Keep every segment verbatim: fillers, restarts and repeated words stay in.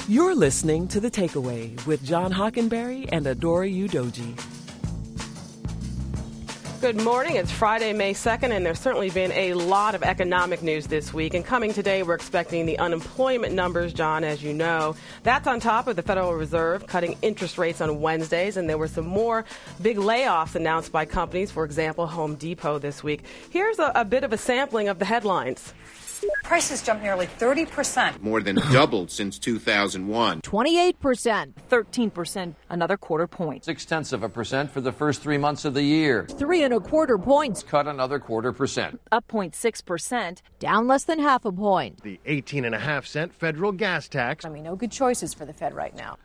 You're listening to The Takeaway with John Hockenberry and Adora Udoji. Good morning. It's Friday, May second, and there's certainly been a lot of economic news this week. And coming today, we're expecting the unemployment numbers, John, as you know. That's on top of the Federal Reserve cutting interest rates on Wednesdays, and there were some more big layoffs announced by companies, for example, Home Depot this week. Here's a, a bit of a sampling of the headlines. Prices jumped nearly thirty percent. More than doubled since two thousand one. twenty-eight percent. thirteen percent, another quarter point. Six tenths of a percent for the first three months of the year. Three and a quarter points. Cut another quarter percent. Up zero point six percent. Down less than half a point. The eighteen and a half cent federal gas tax. I mean, no good choices for the Fed right now.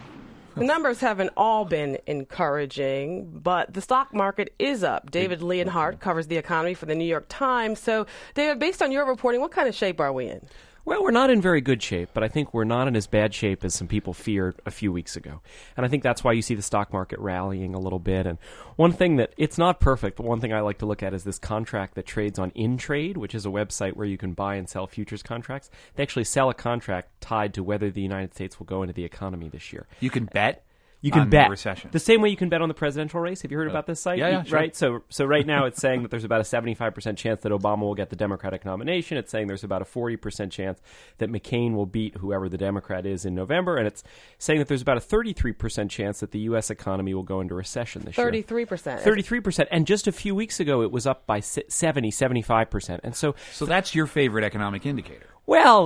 The numbers haven't all been encouraging, but the stock market is up. David Leonhardt covers the economy for the New York Times. So, David, based on your reporting, what kind of shape are we in? Well, we're not in very good shape, but I think we're not in as bad shape as some people feared a few weeks ago. And I think that's why you see the stock market rallying a little bit. And one thing that, it's not perfect, but one thing I like to look at is this contract that trades on InTrade, which is a website where you can buy and sell futures contracts. They actually sell a contract tied to whether the United States will go into the economy this year. You can bet? You can on bet. The recession. The same way you can bet on the presidential race. Have you heard about this site? Yeah, yeah, sure. Right? So so right now it's saying that there's about a seventy-five percent chance that Obama will get the Democratic nomination. It's saying there's about a forty percent chance that McCain will beat whoever the Democrat is in November. And it's saying that there's about a thirty-three percent chance that the U S economy will go into recession this thirty-three percent. year. thirty-three percent. And just a few weeks ago, it was up by seventy, seventy-five percent. And so, so that's your favorite economic indicator. Well,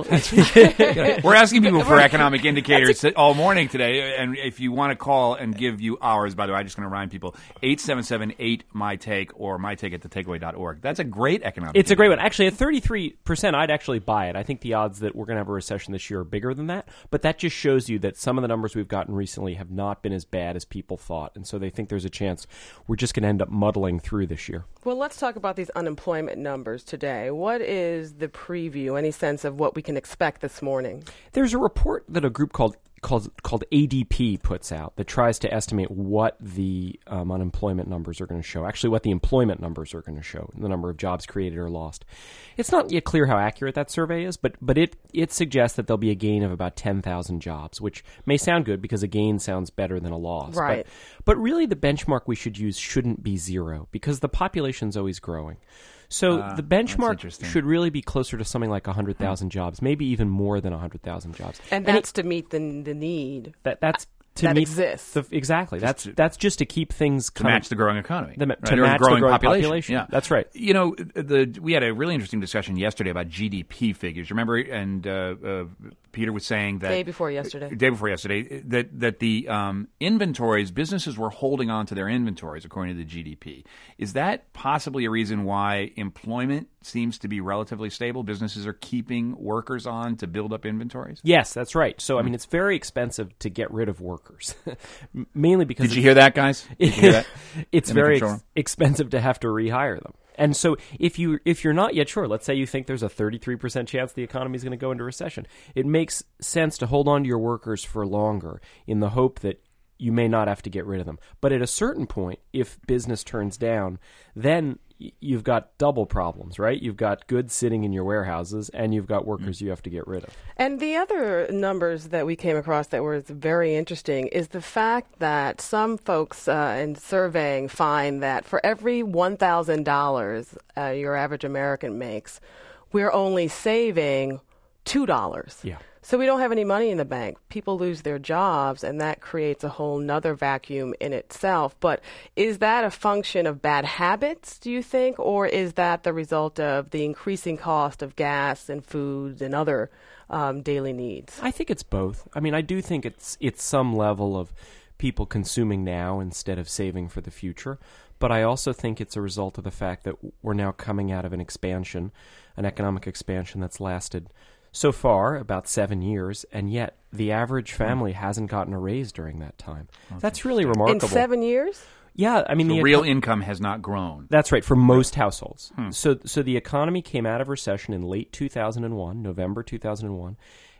we're asking people for economic indicators all morning today, and if you want to call and give you ours, by the way, I'm just going to remind people, eight seven seven eight M Y Take or my take at the takeaway dot org. That's a great economic It's indicator. a great one. Actually, at thirty-three percent, I'd actually buy it. I think the odds that we're going to have a recession this year are bigger than that, but that just shows you that some of the numbers we've gotten recently have not been as bad as people thought, and so they think there's a chance we're just going to end up muddling through this year. Well, let's talk about these unemployment numbers today. What is the preview, any sense of what we can expect this morning? There's a report that a group called called called A D P puts out that tries to estimate what the um, unemployment numbers are going to show, actually what the employment numbers are going to show, the number of jobs created or lost. It's not yet clear how accurate that survey is, but but it, it suggests that there'll be a gain of about ten thousand jobs, which may sound good because a gain sounds better than a loss. Right. But, but really the benchmark we should use shouldn't be zero because the population's always growing. So Uh, the benchmark that's interesting. should really be closer to something like one hundred thousand jobs, maybe even more than one hundred thousand jobs. And And that's to meet the the need. That that's to that meet exists. The, exactly. That's that's just to keep things to coming, match the growing economy, the, right? to Or match growing the growing population. population. Yeah, that's right. You know, the we had a really interesting discussion yesterday about G D P figures. Remember, and uh, uh, Peter was saying that Day before yesterday. Day before yesterday, that that the um, inventories, businesses were holding on to their inventories according to the G D P. Is that possibly a reason why employment seems to be relatively stable? Businesses are keeping workers on to build up inventories? Yes, that's right. So I mean, it's very expensive to get rid of workers, mainly because Did you hear that, guys? Did you hear that? it's In the very control ex- room? expensive to have to rehire them. And so if you if you're not yet sure, let's say you think there's a thirty-three percent chance the economy is going to go into recession, it makes sense to hold on to your workers for longer in the hope that you may not have to get rid of them. But at a certain point, if business turns down, then y- you've got double problems, right? You've got goods sitting in your warehouses, and you've got workers you have to get rid of. And the other numbers that we came across that were very interesting is the fact that some folks uh, in surveying find that for every one thousand dollars uh, your average American makes, we're only saving two dollars. Yeah. So we don't have any money in the bank. People lose their jobs, and that creates a whole nother vacuum in itself. But is that a function of bad habits, do you think, or is that the result of the increasing cost of gas and foods and other um, daily needs? I think it's both. I mean, I do think it's it's some level of people consuming now instead of saving for the future. But I also think it's a result of the fact that we're now coming out of an expansion, an economic expansion that's lasted so far about seven years, and yet the average family hasn't gotten a raise during that time. That's, that's really remarkable. In seven years? Yeah, I mean, so the real eco- income has not grown. That's right, for most households. Hmm. So, so the economy came out of recession in late two thousand one, November two thousand one,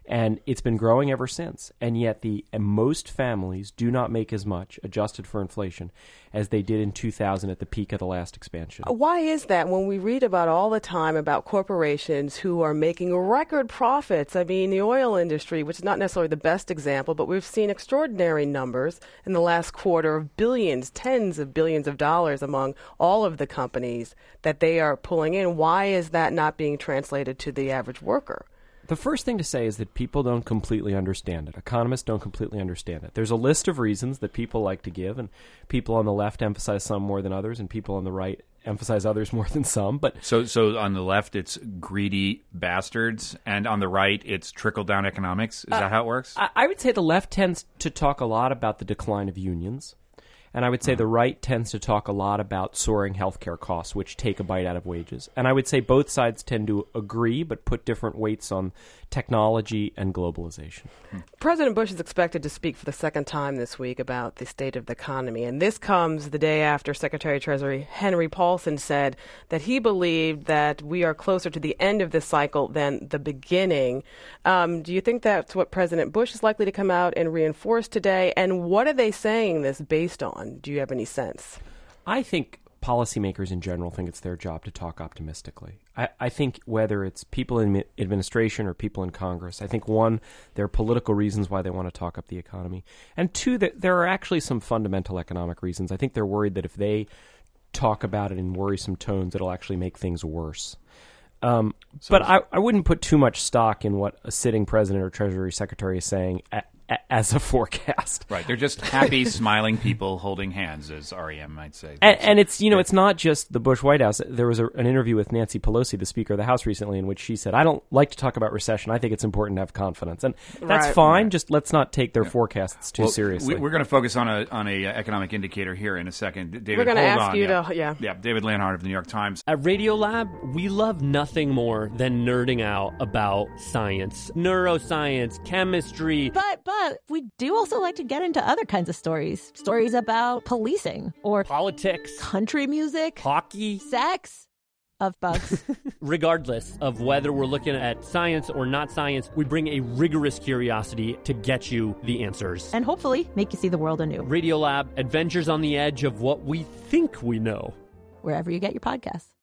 And it's been growing ever since. And yet the and most families do not make as much, adjusted for inflation, as they did in two thousand at the peak of the last expansion. Why is that when we read about all the time about corporations who are making record profits? I mean, the oil industry, which is not necessarily the best example, but we've seen extraordinary numbers in the last quarter of billions, tens of billions of dollars among all of the companies that they are pulling in. Why is that not being translated to the average worker? The first thing to say is that people don't completely understand it. Economists don't completely understand it. There's a list of reasons that people like to give, and people on the left emphasize some more than others, and people on the right emphasize others more than some. But so, so on the left, it's greedy bastards, and on the right, it's trickle-down economics. Is uh, that how it works? I, I would say the left tends to talk a lot about the decline of unions. And I would say the right tends to talk a lot about soaring healthcare costs, which take a bite out of wages. And I would say both sides tend to agree, but put different weights on technology and globalization. President Bush is expected to speak for the second time this week about the state of the economy. And this comes the day after Secretary of Treasury Henry Paulson said that he believed that we are closer to the end of this cycle than the beginning. Um, do you think that's what President Bush is likely to come out and reinforce today? And what are they saying this based on? Do you have any sense? I think policymakers in general think it's their job to talk optimistically. I, I think whether it's people in administration or people in Congress, I think, one, there are political reasons why they want to talk up the economy. And two, that there are actually some fundamental economic reasons. I think they're worried that if they talk about it in worrisome tones, it'll actually make things worse. Um, so but I, I wouldn't put too much stock in what a sitting president or Treasury Secretary is saying at, as a forecast. Right. They're just happy, smiling people holding hands, as R E M might say. And, and it's, you know, it's not just the Bush White House. There was a, an interview with Nancy Pelosi, the Speaker of the House, recently in which she said, I don't like to talk about recession. I think it's important to have confidence. And that's right. fine. Right. Just let's not take their yeah. forecasts too well, seriously. We, we're going to focus on a on a economic indicator here in a second. David, we're going to ask on. you yeah. to, yeah. Yeah, David Leonhardt of the New York Times. At Radiolab, we love nothing more than nerding out about science, neuroscience, chemistry. But, but, we do also like to get into other kinds of stories. Stories about policing or politics, country music, hockey, sex, of bugs. Regardless of whether we're looking at science or not science, we bring a rigorous curiosity to get you the answers. And hopefully make you see the world anew. Radiolab, adventures on the edge of what we think we know. Wherever you get your podcasts.